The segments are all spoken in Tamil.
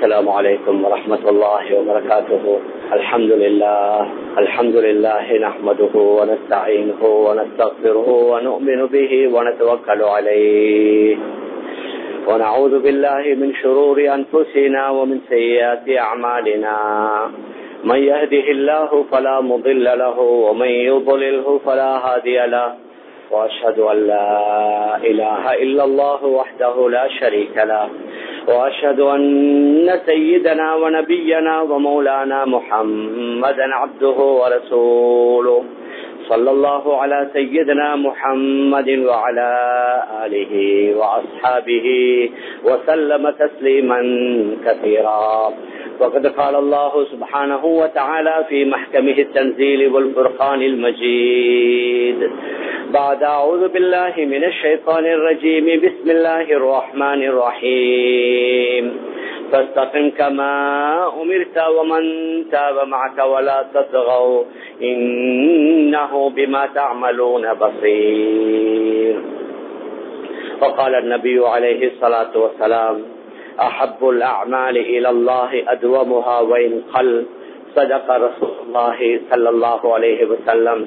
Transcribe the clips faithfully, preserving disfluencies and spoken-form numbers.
السلام عليكم ورحمة الله وبركاته. الحمد لله الحمد لله نحمده ونستعينه ونستغفره ونؤمن به ونتوكل عليه ونعوذ بالله من شرور أنفسنا ومن سيئات أعمالنا. من يهده الله فلا مضل له ومن يضلله فلا هادي له. وأشهد أن لا إله إلا الله وحده لا شريك له. وأشهد أن سيدنا ونبينا ومولانا محمدا عبده ورسوله. صلى الله على سيدنا محمد وعلى آله وأصحابه وسلم تسليما كثيرا. وقد قال الله سبحانه وتعالى في محكمه التنزيل والفرقان المجيد بعد أعوذ بالله من الشيطان الرجيم بسم الله الرحمن الرحيم فاستقم كما أمرت ومن تاب معك ولا تطغوا إنه بما تعملون بصير. وقال النبي عليه الصلاة والسلام أحب الأعمال إلى الله أدومها وإن قل. صدق رسول الله صلى الله عليه وسلم.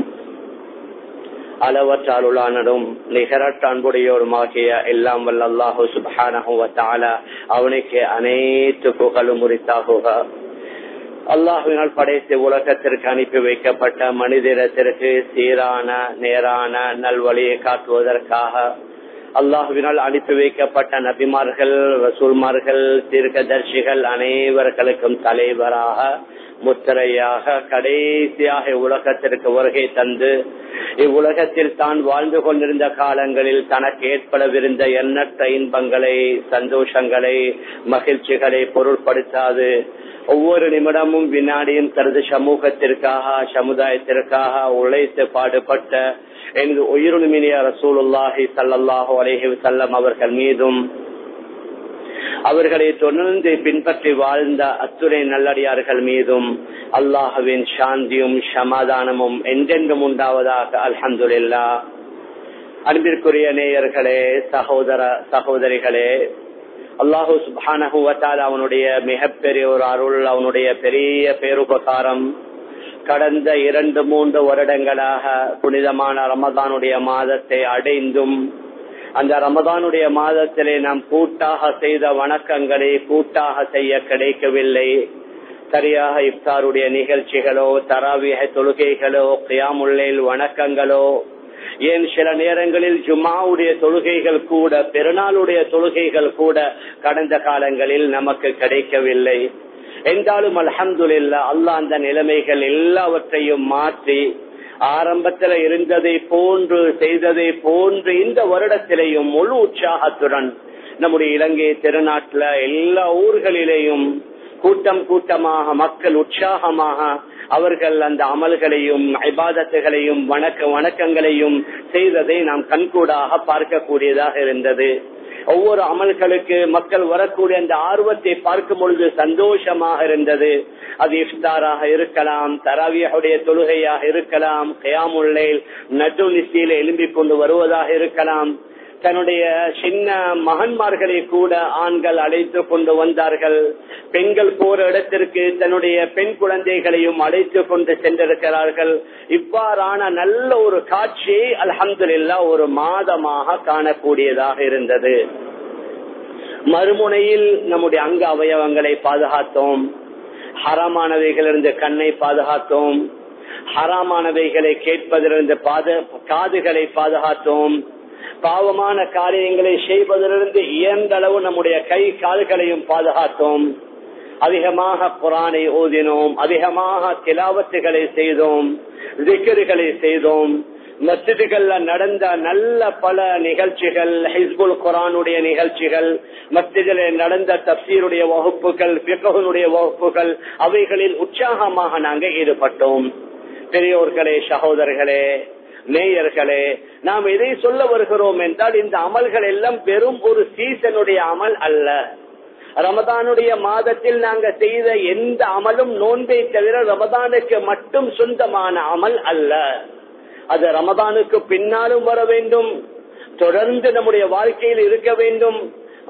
அளவற்ற அருளானதும் நிகரற்ற அன்புடையோருமாகிய எல்லாம் வல்ல அல்லாஹு சுப்ஹானஹு வ தஆலா அவனுக்கு அனைத்து புகழும் உரித்தாகுக. அல்லாஹ்வினால் படைத்து உலகத்திற்கு அனுப்பி வைக்கப்பட்ட மனிதத்திற்கு சீரான நேரான நல்வழியை காட்டுவதற்காக அல்லாஹ்வினால் அனுப்பி வைக்கப்பட்ட நபிமார்கள், ரசூல்மார்கள், தீர்க்கதர்சிகள் அனைவர்களுக்கும் தலைவராக முத்திரையாக கடைசியாக உலகத்திற்கு வருகை தந்து இவ்வுலகத்தில் தான் வாழ்ந்து கொண்டிருந்த காலங்களில் தனக்கு ஏற்படவிருந்த எண்ணற்ற இன்பங்களை, சந்தோஷங்களை, மகிழ்ச்சிகளை பொருட்படுத்தாது ஒவ்வொரு நிமிடமும் வினாடியும் தனது சமூகத்திற்காக சமுதாயத்திற்காக உழைத்து பாடுபட்ட எனது உயிருமினிய ரசூலுல்லாஹி ஸல்லல்லாஹு அலைஹி வஸல்லம் அவர்கள் மீதும் அவர்களை தொடர்ந்து பின்பற்றி வாழ்ந்த அத்துணை நல்லடியார்கள் மீதும் அல்லாஹ்வின் சாந்தியும் சமாதானமும் என்றென்றும் உண்டாவதாக. அல்ஹம்துலில்லாஹ். அன்பிற்குரிய நேயர்களே, சகோதர சகோதரிகளே, அல்லாஹு சுப்ஹானஹு வ தஆலா அவனுடைய மிகப்பெரிய ஒரு அருள், அவனுடைய பெரிய பேருபகாரம் கடந்த இரண்டு மூன்று வருடங்களாக புனிதமான ரமதானுடைய மாதத்தை அடைந்தும் அந்த ரமதானுடைய மாதத்திலே நாம் கூட்டாக செய்த வணக்கங்களை கூட்டாக செய்ய கிடைக்கவில்லை. சரியாக இஃப்தாருடைய நிகழ்ச்சிகளோ, தராவிஹ் தொழுகைகளோ, கியாமுல் லைல் வணக்கங்களோ, ஏன் சில நேரங்களில் ஜும்ஆவுடைய தொழுகைகள் கூட, பெருநாளுடைய தொழுகைகள் கூட கடந்த காலங்களில் நமக்கு கிடைக்கவில்லை. என்றாலும் அல்ஹம்துலில்லாஹ், அல்லாஹ் அந்த நிலைமைகள் எல்லாவற்றையும் மாற்றி ஆரம்பத்தில் இருந்ததை போன்று செய்ததை போன்று இந்த வருடத்திலேயும் முழு உற்சாகத்துடன் நம்முடைய இலங்கை திருநாட்டில் எல்லா ஊர்களிலேயும் கூட்டம் கூட்டமாக மக்கள் உற்சாகமாக அவர்கள் அந்த அமல்களையும் இபாதத்துகளையும் வணக்க வணக்கங்களையும் செய்ததை நாம் கண்கூடாக பார்க்கக்கூடியதாக இருந்தது. ஒவ்வொரு அமல்களுக்கு மக்கள் வரக்கூடிய அந்த ஆர்வத்தை பார்க்கும் பொழுது சந்தோஷமாக இருந்தது. அது இஃப்தாராக இருக்கலாம், தராவியுடைய தொழுகையாக இருக்கலாம், கியாமுல் லைல் நடு நிசியில எழும்பிக் கொண்டு வருவதாக இருக்கலாம். தன்னுடைய சின்ன மகன்மார்களை கூட ஆண்கள் அழைத்து கொண்டு வந்தார்கள். பெண்கள் போற இடத்திற்கு தன்னுடைய பெண் குழந்தைகளையும் அழைத்து கொண்டு சென்றிருக்கிறார்கள். இவ்வாறான நல்ல ஒரு காட்சியை அல்ஹம்துலில்லாஹ் ஒரு மாதமாக காணக்கூடியதாக இருந்தது. மறுமுனையில் நம்முடைய அங்க அவயவங்களை பாதுகாத்தோம், ஹராமானவைகளிலிருந்து கண்ணை பாதுகாத்தோம், ஹராமானவைகளை கேட்பதிலிருந்து காதுகளை பாதுகாத்தோம், பாவமான காரியங்களை செய்வதிலிருந்து இயன்ற அளவு நம்முடைய கை கால்களையும் பாதுகாத்தோம். அதிகமாக குர்ஆனை ஓதினோம், அதிகமாக திலாவத்துகளை செய்தோம், திக்ருகளை செய்தோம். மஸ்ஜிதுகள்ல நடந்த நல்ல பல நிகழ்ச்சிகள், ஹிஸ்புல் குர்ஆனுடைய நிகழ்ச்சிகள், மஸ்ஜிதிலே நடந்த தஃப்சீருடைய வகுப்புகள், ஃபிக்ஹுடைய வகுப்புகள், அவைகளில் உற்சாகமாக நாங்கள் ஈடுபட்டோம். பெரியோர்களே, சகோதரர்களே, நேயர்களே, நாம் எதை சொல்ல வருகிறோம் என்றால் இந்த அமல்கள் எல்லாம் வெறும் ஒரு சீசனுடைய அமல் அல்ல. ரமதானுடைய மாதத்தில் நாங்க செய்த எந்த அமலும் நோன்பை தவிர ரமதானுக்கு மட்டும் சொந்தமான அமல் அல்ல. அது ரமதானுக்கு பின்னாலும் வர வேண்டும், தொடர்ந்து நம்முடைய வாழ்க்கையில் இருக்க வேண்டும்.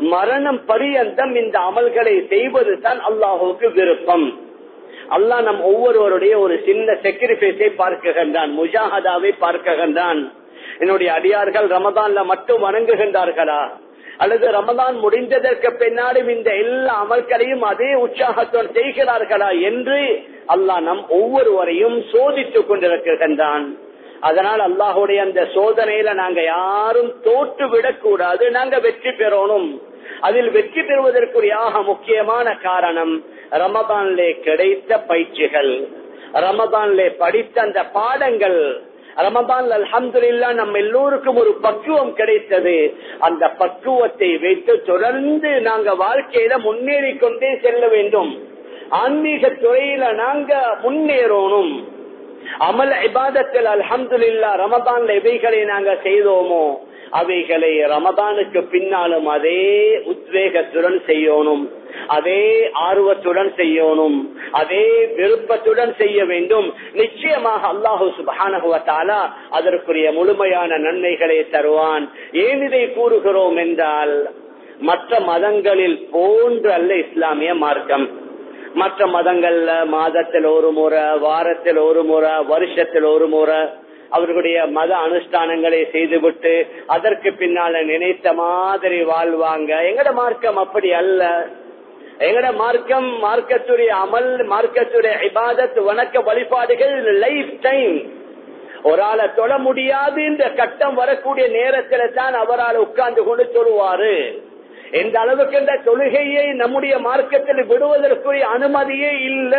மரணம் பரியந்தம் இந்த அமல்களை செய்வது தான் அல்லாஹுக்கு விருப்பம். அல்லாஹ் நம் ஒவ்வொருவருடைய ஒரு சின்ன சாக்ரிஃபைஸை பார்க்கின்றான், முஜாஹதாவை பார்க்கின்றான். என்னுடைய அடியார்கள் ரமதான்ல மட்டும் வணங்குகின்றார்களா, அல்லது ரமதான் முடிந்ததற்கு பின்னாலும் இந்த எல்லா அமல்களையும் அதே உற்சாகத்துடன் செய்கிறார்களா என்று அல்லாஹ் நம் ஒவ்வொருவரையும் சோதித்துக் கொண்டிருக்கின்றான். அதனால் அல்லாஹுடைய அந்த சோதனையில நாங்க யாரும் தோற்று விடக்கூடாது, நாங்க வெற்றி பெறணும். அதில் வெற்றி பெறுவதற்குரிய முக்கியமான காரணம் ரமதானிலே கிடைத்த பயிற்சிகள், ரமதானிலே படித்த அந்த பாடங்கள். ரமதான் அல்ஹம்துலில்லாஹ் நம்ம எல்லோருக்கும் ஒரு பக்குவம் கிடைத்தது. அந்த பக்குவத்தை வைத்து தொடர்ந்து நாங்க வாழ்க்கையில முன்னேறி கொண்டே செல்ல வேண்டும். ஆன்மீக துறையில நாங்க முன்னேறணும். அமல் இபாதத்தில் அல்ஹம்துலில்லாஹ் ரமதான்ல எவைகளை நாங்க செய்தோமோ அவைகளை ரமதானுக்கு பின்னாலும் அதே உத்வேகத்துடன் செய்யணும், அதே ஆர்வத்துடன் செய்யணும், அதே விருப்பத்துடன் செய்ய வேண்டும். நிச்சயமாக அல்லாஹு சுப்ஹானஹு வ தஆலா அதற்குரிய முழுமையான நன்மைகளை தருவான். ஏன் இதை கூறுகிறோம் என்றால், மற்ற மதங்களில் போன்று அல்ல இஸ்லாமிய மார்க்கம். மற்ற மதங்கள்ல மாதத்தில் ஒரு முறை, வாரத்தில் ஒரு முறை, வருஷத்தில் ஒரு முறை அவர்களுடைய மத அனுஷ்டானங்களை செய்துவிட்டு அதற்கு பின்னால நினைத்த மாதிரி வாழ்வாங்க. எங்கட மார்க்கம் அப்படி அல்ல. எங்கட மார்க்கம், மார்க்கத்துடைய அமல், மார்க்கத்துடைய இபாதத், வணக்க வழிபாடுகள் லைஃப் டைம். ஒரு ஆளை தொழ முடியாது என்ற கட்டம் வரக்கூடிய நேரத்துல தான் அவரால் உட்கார்ந்து கொண்டு தொழுவாரு. எந்த அளவுக்கு இந்த தொழுகையை நம்முடைய மார்க்கத்தில் விடுவதற்குரிய அனுமதியே இல்ல.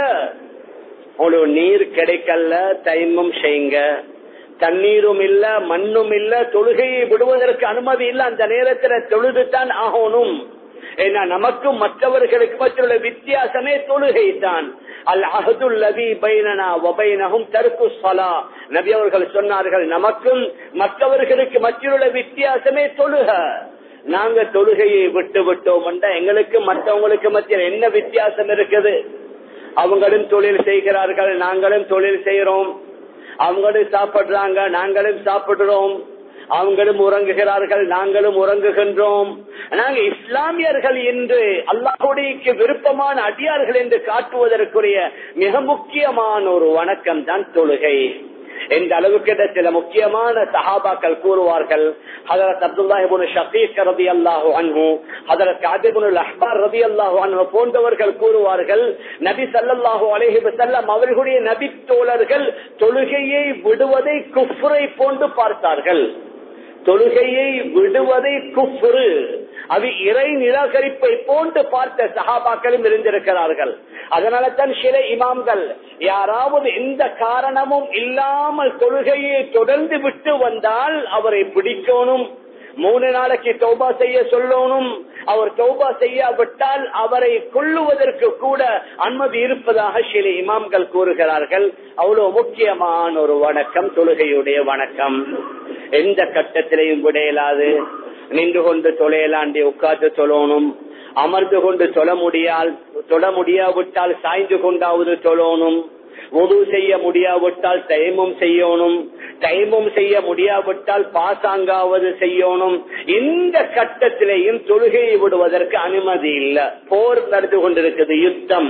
ஒரு நீர் கிடைக்கல, டைமும் செய்யுங்க, தண்ணீரும் இல்ல, மண்ணும் இல்ல, தொழுகையை விடுவதற்கு அனுமதி இல்ல. அந்த நேரத்தில் தொழுதுதான் ஆகணும். ஏன்னா நமக்கும் மற்றவர்களுக்கு மற்றுள்ள வித்தியாசமே தொழுகை தான். அல் அஹதுல் லதி பைனனா வ பைனஹும் தர்கு ஸலா. நபி அவர்கள் சொன்னார்கள், நமக்கும் மற்றவர்களுக்கு மற்றுள்ள வித்தியாசமே தொழுக. நாங்க தொழுகையை விட்டு விட்டோம் என்றா எங்களுக்கு மற்றவங்களுக்கு மத்தியில் என்ன வித்தியாசம் இருக்குது? அவங்களும் தொழில் செய்கிறார்கள், நாங்களும் தொழில் செய்யறோம். அவங்களும் சாப்பிடுறாங்க, நாங்களும் சாப்பிடுறோம். அவங்களும் உறங்குகிறார்கள், நாங்களும் உறங்குகின்றோம். நாங்க இஸ்லாமியர்கள் என்று அல்லாஹ்வுடைய விருப்பமான அடியார்கள் என்று காட்டுவதற்குரிய மிக முக்கியமான ஒரு வணக்கம் தான் தொழுகை. எந்த அளவுக்கு சில முக்கியமான சஹாபாக்கள் கூறுவார்கள். ஹஜரத் அப்துல்லாஹ் இப்னு ஷகீக் ரலியல்லாஹு அன்ஹு, ஹஜரத் கஅப் இப்னுல் அஹ்பார் ரலியல்லாஹு அன்ஹு போன்றவர்கள் கூறுவார்கள், நபி ஸல்லல்லாஹு அலைஹி வஸல்லம் அவர்களுடைய நபி தோழர்கள் தொழுகையை விடுவதை குஃப்ரை போன்று பார்த்தார்கள். தொழுகையை விடுவதை குஃப்ரு, அது இறை நிராகரிப்பை போன்று பார்த்த சஹாபாக்களும் இருந்திருக்கிறார்கள். அதனால தான் சில இமாம்கள் யாராவது எந்த காரணமும் இல்லாமல் தொழுகையை தொடர்ந்து விட்டு வந்தால் அவரை பிடிக்கணும், மூணு நாளைக்கு தௌபா செய்ய சொல்லணும். அவர் தௌபா செய்யாவிட்டால் அவரை கொல்லுவதற்கு கூட அனுமதி இருப்பதாக சில இமாம்கள் கூறுகிறார்கள். அவ்வளவு முக்கியமான ஒரு வணக்கம் தொழுகையுடைய வணக்கம். எந்த கட்டத்திலையும் விடையலாது. நின்று கொண்டு தொலையலாண்டி உட்கார்ந்து தொழணும், அமர்ந்து கொண்டு தொழ முடியால் தொழ முடியாவிட்டால் சாய்ந்து கொண்டாவது தொழணும், உது செய்ய முடியாவிட்டால் டைமும் செய்யணும், டைமும் செய்ய முடியாவிட்டால் பாசாங்காவது செய்யணும். இந்த கட்டத்திலேயும் தொழுகையை விடுவதற்கு அனுமதி இல்லை. போர் நடந்து கொண்டிருக்குது, யுத்தம்.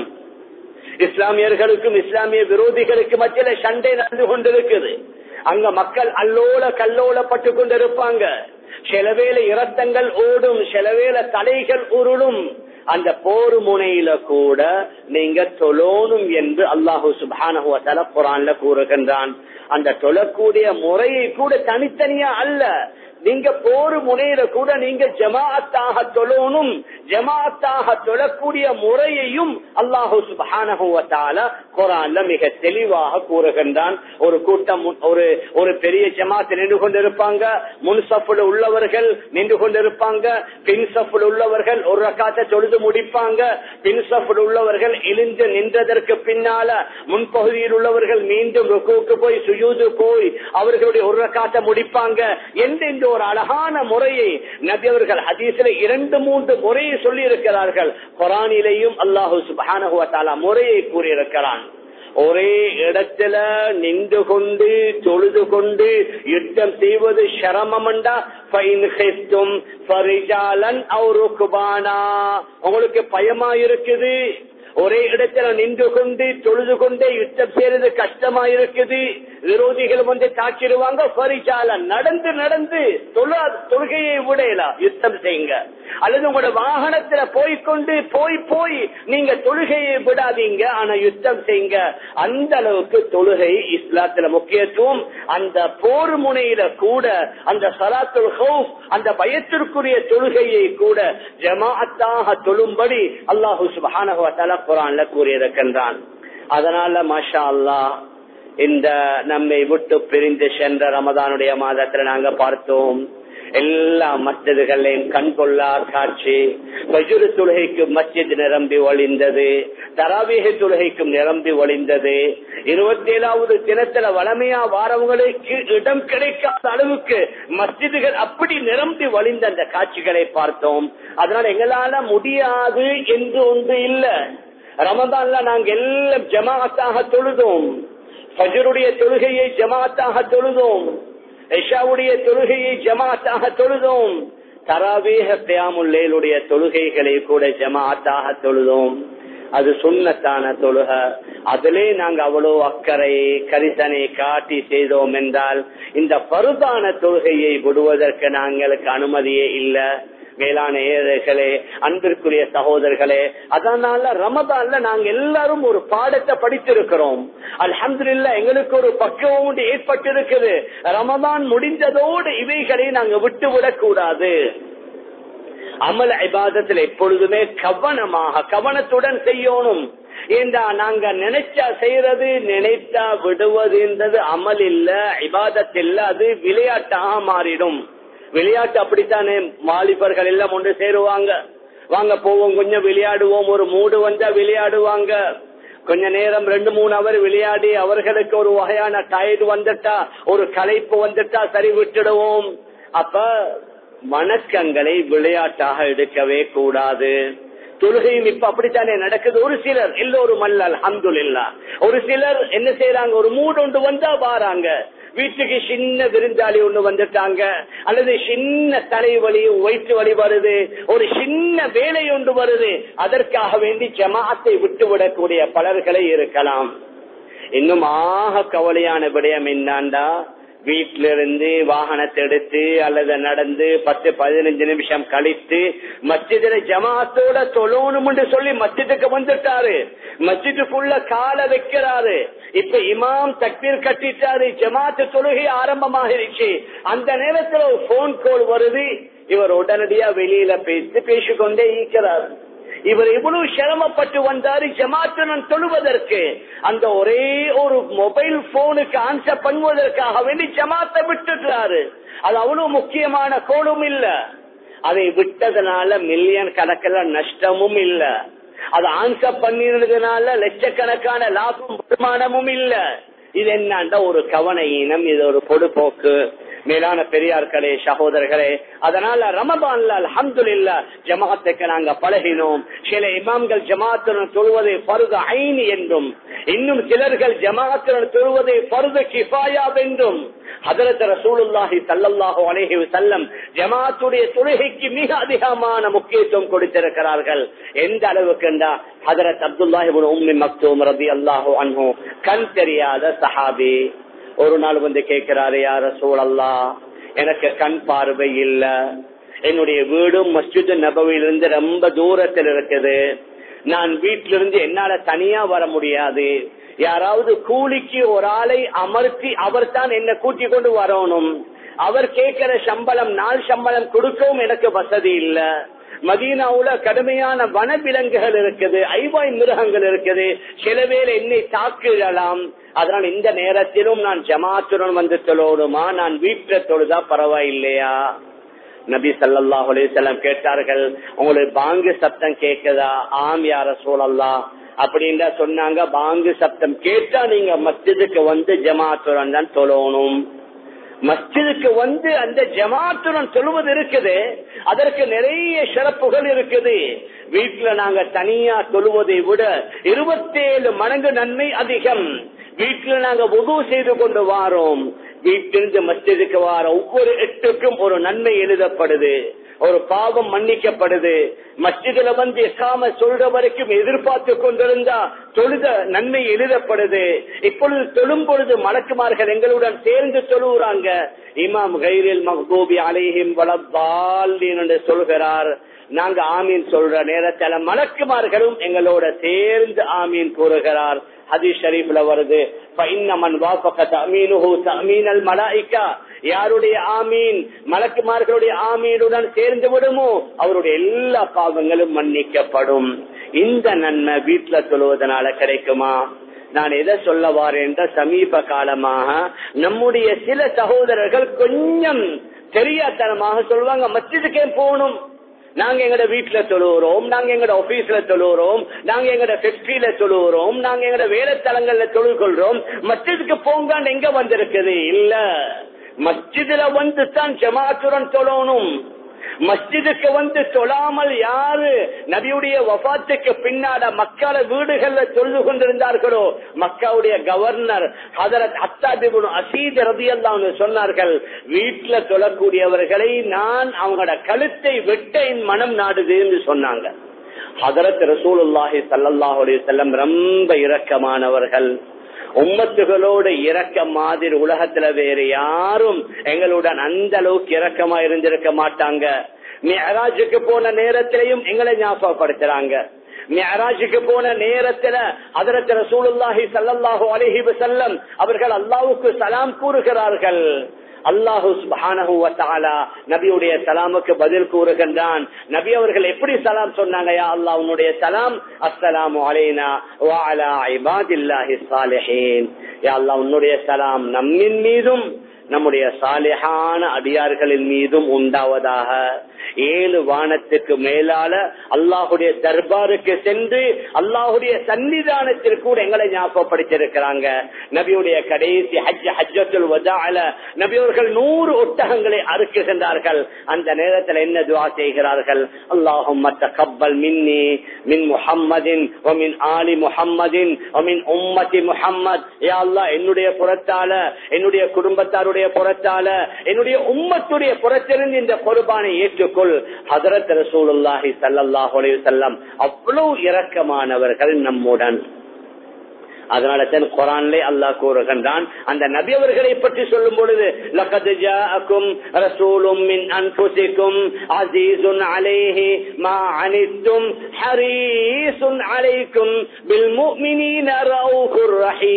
இஸ்லாமியர்களுக்கும் இஸ்லாமிய விரோதிகளுக்கு மத்தியில சண்டை நடந்து கொண்டிருக்குது. அங்க மக்கள் அல்லோல கல்லோலப்பட்டு கொண்டிருப்பாங்க. சிலவேளை இரத்தங்கள் ஓடும், சிலவேளை தலைகள் உருளும். அந்த போர் முனையில கூட நீங்க தொழணும் என்று அல்லாஹு சுப்ஹானஹு வ தஆலா குர்ஆன்ல கூறுகின்றான். அந்த தொழக்கூடிய முறையை கூட தனித்தனியா அல்ல, நீங்க போர் முனையில கூட நீங்க ஜமாஅத்தாக தொழணும். ஜமாஅத்தாக தொழக்கூடிய முறையையும் அல்லாஹு சுப்ஹானஹு வ தஆலா குர்ஆன்ல மிக தெளிவாக கூறுகின்றான். ஒரு கூட்டம் ஒரு ஒரு பெரிய ஜமாஅத் நின்று கொண்டிருப்பாங்க, முன் சஃப்ல உள்ளவர்கள் நின்று கொண்டிருப்பாங்க, பின் சஃப்ல உள்ளவர்கள் ஒரு ரக்காத்தை தொழுது முடிப்பாங்க, பின் சஃப்ல உள்ளவர்கள் எழுந்து நின்றதற்கு பின்னால முன்பகுதியில் உள்ளவர்கள் மீண்டும் ருக்குவுக்கு போய் சுஜூது போய் அவர்களுடைய ஒரு ரக்காத்தை முடிப்பாங்க என்று இந்த ஒரு அழகான முறையை நபி அவர்கள் ஹதீஸில் இரண்டு மூன்று முறையை சொல்லி இருக்கிறார்கள். குர்ஆனிலேயும் அல்லாஹ் சுப்ஹானஹு வ தஆலா முறையை கூறியிருக்கிறான். ஒரே இடத்துல நின்று கொண்டு தொழுது கொண்டு யுத்தம் செய்வது சிரமம்டா உங்களுக்கு பயமா இருக்குது. ஒரே இடத்துல நின்று கொண்டு தொழுது கொண்டே யுத்தம் செய்யறது கஷ்டமா இருக்குது. விரோதிகள் வந்து தாக்கிடுவாங்க. நடந்து நடந்து தொழுகையை விடலாம், யுத்தம் செய்யுங்க. அல்லது உங்களோட வாகனத்துல போய்கொண்டு போய் போய் நீங்க தொழுகையை விடாதீங்க, ஆனா யுத்தம் செய்யுங்க. அந்த அளவுக்கு தொழுகை இஸ்லாத்துல முக்கியத்துவம். அந்த போர் முனையில கூட அந்த ஸலாத்துல் ஹௌஃப், அந்த பயத்திற்குரிய தொழுகையை கூட ஜமாஅத்தாக தொழும்படி அல்லாஹ் சுப்ஹானஹு வ தஆலா குர்ஆன்ல கூறியிருக்கின்றான். அதனால மாஷா அல்லாஹ் இந்த நம்மை விட்டு பிரிந்து சென்ற ரமதானுடைய மாதத்துல நாங்க பார்த்தோம், எல்லா மஸ்ஜிதுகளையும் கண்கொள்ளா காட்சி. ஃபஜ்ர் தொழுகைக்கு மஸ்ஜித் நிரம்பி ஒளிந்தது, தராவீஹ் தொழுகைக்கும் நிரம்பி ஒளிந்தது. இருபத்தி ஏழாவது தினத்துல வளமையா வாரவங்களுக்கு இடம் கிடைக்காத அளவுக்கு மஸ்ஜிதுகள் அப்படி நிரம்பி ஒளிந்த அந்த காட்சிகளை பார்த்தோம். அதனால எங்களால முடியாது என்று ஒன்று இல்ல. ரமதான்ல நாங்க எல்லாம் ஜமாஅத்தாக தொழுதோம், ஃபஜ்ருடைய தொழுகையை ஜமாஅத்தாக தொழுதோம், இஷாவுடைய தொழுகையை ஜமாஅத்தாக தொழுதோம், தராவீஹ் கியாமுல் லைலுடைய தொழுகைகளை கூட ஜமாஅத்தாக தொழுதோம். அது சுன்னத்தான தொழுகை. அதிலே நாங்க அவ்வளவு அக்கறை கரிசனை காட்டி செய்தோம் என்றால் இந்த பருதான தொழுகையை விடுவதற்கு நாங்களுக்கு அனுமதியே இல்லை. மேலான ஏழைகளே, அன்பிற்குரிய சகோதரர்களே, அதனால ரமதான்ல நாங்க எல்லாரும் ஒரு பாடத்தை படித்திருக்கிறோம். அல்ஹம்துலில்லாஹ் எங்களுக்கு ஒரு பக்குவம் ஏற்பட்டிருக்குது. ரமதான் முடிந்ததோடு இவைகளை நாங்க விட்டுவிடக் கூடாது. அமல் இபாதத்தில் எப்பொழுதுமே கவனமாக கவனத்துடன் செய்யணும். ஏண்டா நாங்க நினைச்சா செய்யறது, நினைத்தா விடுவதுன்றது அமல் இல்ல, இபாதத் இல்ல, அது விளையாட்டாக மாறிடும். விளையாட்டு அப்படித்தானே, வாலிபர்கள் எல்லாம் ஒன்று சேருவாங்க, வாங்க போவோம் கொஞ்சம் விளையாடுவோம், ஒரு மூடு வந்தா விளையாடுவாங்க. கொஞ்ச நேரம் ரெண்டு மூணு அவர் விளையாடி அவர்களுக்கு ஒரு வகையான டயர்டு வந்துட்டா, ஒரு களைப்பு வந்துட்டா சரி விட்டுடுவோம். அப்ப வணக்கங்களை விளையாட்டாக எடுக்கவே கூடாது. தொழுகையும் இப்ப அப்படித்தானே நடக்குது. ஒரு சிலர், எல்லோரும் அல்ல அல்ஹம்துலில்லாஹ், ஒரு சிலர் என்ன செய்யறாங்க, ஒரு மூடு ஒன்று வந்தா வாராங்க, வீட்டுக்கு சின்ன விருந்தாளி ஒண்ணு வந்துட்டாங்க, அல்லது சின்ன தலைவலி வயிற்று வலி வருது, ஒரு சின்ன வேலை ஒன்று வருது, அதற்காக வேண்டி ஜமாஅத்தை விட்டுவிடக்கூடிய பலர்களை இருக்கலாம். இன்னும் ஆக கவலையான விடயம் என்னண்டா, வீட்டில இருந்து வாகனத்தை எடுத்து அல்லது நடந்து பத்து பதினஞ்சு நிமிஷம் கழித்து மஸ்ஜிதுல ஜமாஅத்தோட தொழணும் என்று சொல்லி மஸ்ஜிதுக்கு வந்துட்டாரு, மஸ்ஜிதுக்குள்ள கால வைக்கிறாரு. இப்ப இமாம் தக்பீர் கட்டிட்டாரு, ஜமாஅத்து தொழுகை ஆரம்பமாகிருச்சு. அந்த நேரத்தில் ஒரு போன் கால் வருது, இவர் உடனடியா வெளியில பேசி பேசிக்கொண்டே இருக்கிறார். இவர் இவ்வளவு சிரமப்பட்டு வந்தாரு ஜமாத்துடன் தொழுவதற்கு, அந்த ஒரே ஒரு மொபைல் போனுக்கு ஆன்சர் பண்ணுவதற்காக வேண்டி ஜமாத்தை விட்டுட்டாரு. அது அவ்வளவு முக்கியமான கோலும் இல்ல, அதை விட்டதுனால மில்லியன் கணக்கில் நஷ்டமும் இல்ல, அது ஆன்சர் பண்ணினதுனால லட்சக்கணக்கான லாபம் வருமானமும் இல்ல. இது என்னண்டா ஒரு கவன ஈனம், இது ஒரு பொடுபோக்கு. மேலான பெரியார்களே, சகோதரர்களே, அதனால ரமதான்ல அல்ஹம்துலில்லாஹ் ஜமாஅத்துக்கு நாங்க பழகினோம். சில இமாம்கள் ஜமாஅத்துடன் தொழுவதை ஃபர்து ஐன் என்றும், இன்னும் சிலர்கள் ஜமாஅத்துடன் தொழுவதை ஃபர்து கிஃபாயா என்றும். ஹஜ்ரத் ரசூலுல்லாஹி ஸல்லல்லாஹு அலைஹி வஸல்லம் ஜமாஅத்துடைய தொழுகைக்கு மிக அதிகமான முக்கியத்துவம் கொடுத்திருக்கிறார்கள். எந்த அளவுக்கு என்றால் ஹஜ்ரத் அப்துல்லாஹ் இப்னு உம்மி மக்தூம் ரலியல்லாஹு அன்ஹு, கண் தெரியாத சஹாபி, ஒரு நாள் வந்து கேட்கிறாரு, யா ரசூலல்லாஹ், எனக்கு கண் பார்வை இல்ல, என்னுடைய வீடும் மஸ்ஜித் நபவியிலிருந்து ரொம்ப தூரத்தில் இருக்குது, நான் வீட்டிலிருந்து என்னால தனியா வர முடியாது, யாராவது கூலிக்கு ஒரு ஆளை அமர்த்தி அவர் தான் என்ன கூட்டி கொண்டு வரணும், அவர் கேட்கிற சம்பளம் நாள் சம்பளம் கொடுக்கவும் எனக்கு வசதி இல்ல, மதீனாவுல கடுமையான வனவிலங்குகள் இருக்குது, ஐவாய் மிருகங்கள் இருக்குது, சில பேர் என்னை தாக்கிடலாம், அதனால் இந்த நேரத்திலும் நான் ஜமாத்துடன் வந்து தொழணுமா, நான் வீட்டுல தொழுதா பரவாயில்லையா? நபி ஸல்லல்லாஹு அலைஹி வஸல்லம் கேட்டார்கள், உங்களுக்கு பாங்கு சப்தம் கேட்குதா? ஆம் யா ரசூலல்லாஹ் அப்படின்னா சொன்னாங்க, பாங்கு சப்தம் கேட்டா நீங்க மஸ்ஜிதுக்கு வந்து ஜமாத்துடன் தான் தொழணும். மஸ்ஜிதுக்கு வந்து அந்த ஜமாத்துடன் சொல்வது இருக்குது, அதற்கு நிறைய சிறப்புகள் இருக்குது. வீட்டுல நாங்க தனியா சொல்வதை விட இருபத்தேழு மடங்கு நன்மை அதிகம். வீட்டுல நாங்க வுது செய்து கொண்டு வாரோம், வீட்டிலிருந்து மஸ்ஜிதுக்கு வார ஒவ்வொரு எட்டுக்கும் ஒரு நன்மை எழுதப்படுது, ஒரு பாவம் மன்னிக்கப்படுது. மஸ்ஜிதுல வந்து எக்காம சொல்ற வரைக்கும் எதிர்பார்த்து கொண்டிருந்தா தொழுத நன்மை எழுதப்படுது. இப்பொழுது தொழும் பொழுது மலக்குமார்கள் எங்களுடன் சேர்ந்து தொழுகிறாங்க. இமாம் கைரில் மக்தூபி அலைஹிம் வலத்தாலின் என்று சொல்கிறார். நாங்க ஆமீன் சொல்ற நேரத்துல மலக்குமார்களும் எங்களோட சேர்ந்து ஆமீன் கூறுகிறார். ஹதீஸ் ஷரீஃப்ல வருது, ஃபஇன்னமன் வாஃபக தஅமீனுஹு தஅமீனல் மலாயிகா, யாருடைய ஆமீன் மலக்குமார்களுடைய ஆமீனுடன் சேர்ந்து விடுமோ அவருடைய எல்லா பாவங்களும் மன்னிக்கப்படும். இந்த நன்மை வீட்டுல சொல்வதனால கிடைக்குமா? நான் எதை சொல்ல வாரேன், சமீப காலமாக நம்முடைய சில சகோதரர்கள் கொஞ்சம் தெரியாதனமாக சொல்லுவாங்க, மஸ்ஜிதுக்கே போகணும், நாங்க எங்கட வீட்டுல தொழுகிறோம், நாங்க எங்கட ஆபீஸ்ல தொழுகிறோம், நாங்க எங்கட ஃபேக்டரியில தொழுகிறோம், நாங்க எங்கட வேலைத்தலங்கள்ல தொழுது கொள்றோம், மஸ்ஜிதுக்கு போங்கான்னு எங்க வந்திருக்குது? இல்ல, மஸ்ஜிதுல வந்து தான் ஜமாத்துடன் தொழணும். மஸ்ஜிதுக்கு வந்து தொழாமல் யாரு நபியுடைய வஃபாத்துக்கு பின்னாட மக்கால வீடுகள்ல தொழுது கொண்டிருந்தார்களோ, மக்காவுடைய கவர்னர் ஹதரத் அத்தாத் இப்னு அசீத் ரலியல்லாஹு அன்ஹு சொன்னார்கள், வீட்டுல தொழக்கூடியவர்களை நான் அவங்களோட கழுத்தை வெட்ட என் மனம் நாடுது என்று சொன்னாங்க. ஹதரத் ரசூலுல்லாஹி ஸல்லல்லாஹு அலைஹி வஸல்லம் ரொம்ப இரக்கமானவர்கள். உம்மத்துகளோடு இரக்க மாதிரி உலகத்துல வேறு யாரும் எங்களுடன் அந்த அளவுக்கு இரக்கமா இருந்திருக்க மாட்டாங்க. மிஅராஜுக்கு போன நேரத்திலையும் எங்களை ஞாபகப்படுத்துறாங்க. மிஅராஜுக்கு போன நேரத்துல ஹஜ்ரத் ரசூலுல்லாஹி ஸல்லல்லாஹு அலைஹி வஸல்லம் அவர்கள் அல்லாஹ்வுக்கு சலாம் கூறுகிறார்கள். அல்லாஹு சுப்ஹானஹு வ தஆலா நபியுடைய சலாமுக்கு பதில் கூறுகின்றான். நபி அவர்கள் எப்படி சலாம் சொன்னாங்க? யா அல்லாஹ், உன்னுடைய சலாம் அஸ்ஸலாமு அலைனா வ அலா இபாதில்லாஹி ஸாலிஹீன். யா அல்லாஹ், உன்னுடைய சலாம் நம்மின் மீதும் நம்முடைய சாலிஹான அடியார்களின் மீதும் உண்டாவதாக. ஏழு வானத்துக்கு மேலால அல்லாஹுடைய தர்பாருக்கு சென்று அல்லாஹுடைய சன்னிதானத்திற்கு கூட எங்களை ஞாபகப்படுத்தியிருக்கிறாங்க. நபியுடைய கடைசி ஹஜ் ஹஜ்ஜத்துல் வதாஅல நபி அவர்கள் நூறு ஒட்டகங்களை அறுக்குகின்றார்கள். அந்த நேரத்தில் என்ன துஆ செய்கிறார்கள்? அல்லாஹும்ம தகப்பல் மின்னி மின் முஹம்மதின் வ மின் ஆலி முஹம்மதின் வ மின் உம்மத்தி முஹம்மத். யா அல்லாஹ், என்னுடைய புறத்தால, என்னுடைய குடும்பத்தாருடைய புறத்தால, என்னுடைய உம்மத்துடைய புறத்திலிருந்து இந்த குர்பானை ஏற்றுக்கொள். ஹஜ்ரத் ரசூலுல்லாஹி ஸல்லல்லாஹு அலைஹி வஸல்லம் அவ்வளவு இரக்கமானவர்கள் நம்முடன். அதனால தான் குர்ஆனிலே அல்லாஹ் கூறுகின்றான், அந்த நபி அவர்களை பற்றி சொல்லும் பொழுது, லகத் ஜாஅக்கும் ரசூலும் மின் அன்ஃபுசிக்கும் அஸீஸுன் அலைஹி மா அனித்தும் ஹரீஸுன் அலைக்கும் பில் முஃமினீன ரഊஃபுர்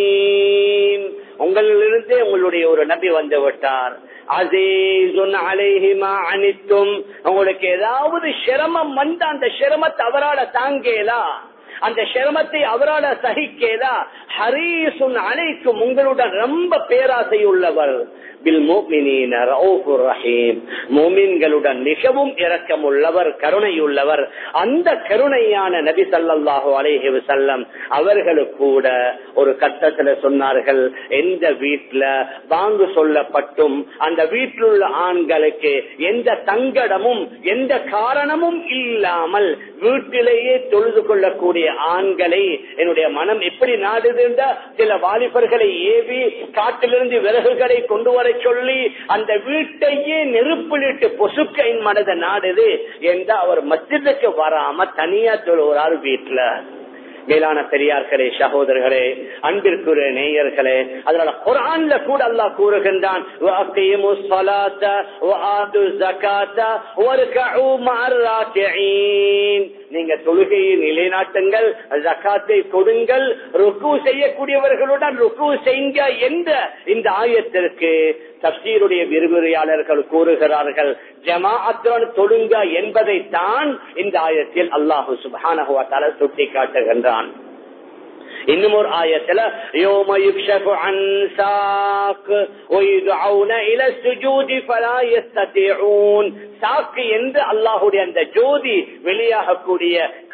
ரஹீம். உங்களிலிருந்து உங்களுடைய ஒரு நபி வந்து விட்டார். அஸீஸுன் அலைஹி மா அனித்தும், உங்களுக்கு ஏதாவது சிரமம் வந்த அந்த சிரமத்தை அவரால் தாங்கேலா, அந்த சிரமத்தை அவரால் சகிக்கேலா. ஹரீஸுன் அலைக்கும், உங்களுடன் ரொம்ப பேராசை உள்ளவர். பில் முஃமினீன ரഊஃபுர் ரஹீம், முஃமின்களுடன் மிகவும் இரக்கம் உள்ளவர், கருணை உள்ளவர். அந்த கருணையான நபி ஸல்லல்லாஹு அலைஹி வஸல்லம் அவர்களுக்கு கூட ஒரு கட்டத்துல சொன்னார்கள், எந்த வீட்டுல வாங்கு சொல்லப்பட்டும் அந்த வீட்டில் உள்ள ஆண்களுக்கு எந்த சங்கடமும் எந்த காரணமும் இல்லாமல் வீட்டிலேயே தொழுது கொள்ளக்கூடிய ஆண்களை என்னுடைய மனம் எப்படி நாடுது? சில வாலிபர்களை ஏவி காட்டிலிருந்து விறகுகளை கொண்டு வர சொல்லி அந்த வீட்டையே நெருப்பிலிட்டு பொசுக்க என் மனதை நாடுது என்று அவர் மஸ்ஜிதுக்கு வராம தனியா தொழுகிறார் வீட்டுல. மேலான பெரியார்களே, சகோதரர்களே, அன்பிற்குரிய நேயர்களே, அதனால குர்ஆன்ல கூட அல்லாஹ் கூறுகின்றான், வஅகீமுஸ் ஸலாத வஆதுஸ் ஸகாத வர்கஉ மஅர் ராகிஈன். நீங்க தொழுகையை நிலைநாட்டுங்கள், ஜகாத்தை கொடுங்கள், ருக்கு செய்யக்கூடியவர்களுடன் ருக்கு செய்யுங்க என்ற இந்த ஆயத்திற்கு தஃசீருடைய விரிவுரையாளர்கள் கூறுகிறார்கள், ஜமாஅத்துடன் தொழுங்க என்பதை தான் இந்த ஆயத்தில் அல்லாஹ் சுப்ஹானஹு வ தஆலா சுட்டி காட்டுகின்றான். இன்னும் ஒரு ஆயத்துல யௌம யுக்ஷஃபு அன் சாக் வ யுதுஊன இலா ஸுஜூதி ஃபலா யஸ்ததீஊன். சாக்கு என்று அல்லாஹ்வுடைய அந்த ஜோதி வெளியாகக்கூடிய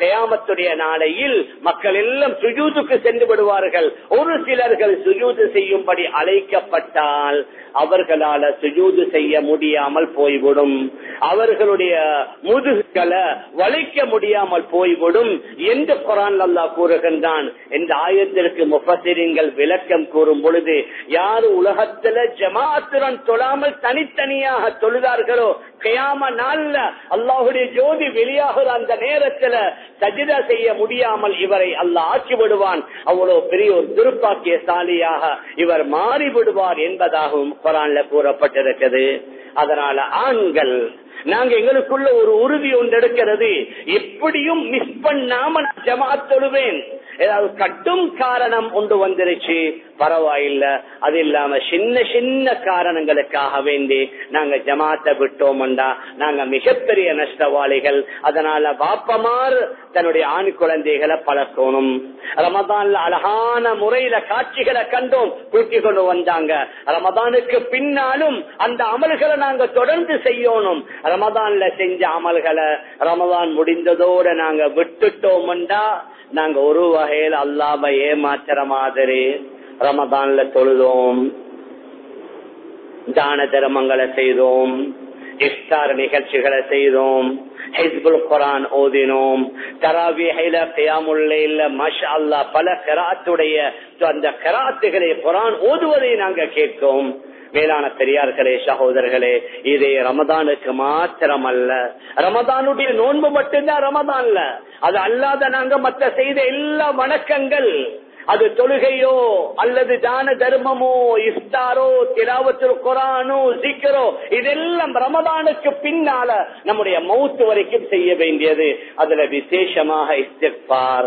கியாமத்துடைய நாளையில் மக்கள் எல்லாம் சுஜூதுக்கு சென்று விடுவார்கள். ஒரு சிலர்கள் சுஜூது செய்யும்படி அழைக்கப்பட்டால் அவர்களால சுஜூது செய்ய முடியாமல் போய்விடும், அவர்களுடைய முதுகுகளை வளைக்க முடியாமல் போய்விடும் என்று குர்ஆன் அல்லாஹ் கூறுகின்றான். இந்த ஆயத்திற்கு முஃபஸ்ஸிரீன்கள் விளக்கம் கூறும் பொழுது, யார் உலகத்துல ஜமாஅத்துடன் தொழாமல் தனித்தனியாக தொழுதார்களோ கியாம நாள்ல அல்லாஹுடைய ஜோதி வெளியாகிற அந்த நேரத்துல சஜிதா செய்ய முடியாமல் இவரை அல்லாஹ் ஆக்கி விடுவான். அவ்வளவு பெரிய ஒரு துர்பாக்கியசாலியாக இவர் மாறிவிடுவார் என்பதாகவும் குர்ஆன்ல கூறப்பட்டிருக்கிறது. அதனால ஆண்கள் நாங்க எங்களுக்குள்ள ஒரு உறுதி ஒன்று எடுக்கிறது, எப்படியும் மிஸ் பண்ணாம ஜமாஅத் தொழுவேன். ஏதாவது கட்டும் காரணம் ஒன்று வந்துருச்சு பரவாயில்ல, அது இல்லாம சின்ன சின்ன காரணங்களுக்காக வேண்டி நாங்க ஜமாத்தை விட்டோம்டா நாங்க மிகப்பெரிய நஷ்டவாளிகள். அதனால பாப்பமார் தன்னுடைய ஆண் குழந்தைகளை பழக்கணும். ரமதான்ல அழகான முறையில காட்சிகளை கண்டோம், கூட்டி கொண்டு வந்தாங்க. ரமதானுக்கு பின்னாலும் அந்த அமல்களை நாங்க தொடர்ந்து செய்யணும். ரமதான்ல செஞ்ச அமல்களை ரமதான் முடிந்ததோட நாங்க விட்டுட்டோம்டா நாங்க ஒரு வகையில் அல்லாஹ்வை ஏமாத்துற மாதிரி. ரமதான்ல தொழுதோம், தான தர்மங்களை செய்தோம், இஃப்தார் நிகழ்ச்சிகளை செய்தோம், ஹிஸ்புல் குர்ஆன் ஓதினோம், தராவீஹில கியாமுல் லைல்ல மாஷாஅல்லாஹ் பல கிராத்துடைய அந்த கிராத்துகளை குர்ஆன் ஓதுவதை நாங்க கேட்கிறோம். மேலான பெரியார்களே, சகோதரர்களே, இதே ரமதானுக்கு மாத்திரம் அல்ல, ரமதானுடைய நோன்பு மட்டும்தான் ரமதான்ல. அது அல்லாத நாங்க மற்ற செய்த எல்லா வணக்கங்கள், அது தொழுகையோ அல்லது தான தர்மமோ இஃப்தாரோ திலாவத்துல் குர்ஆனோ ஜிக்ரோ, இதெல்லாம் ரமதானுக்கு பின்னால நம்முடைய மௌத் வரைக்கும் செய்ய வேண்டியது. அதுல விசேஷமாக இஸ்திக்பார்,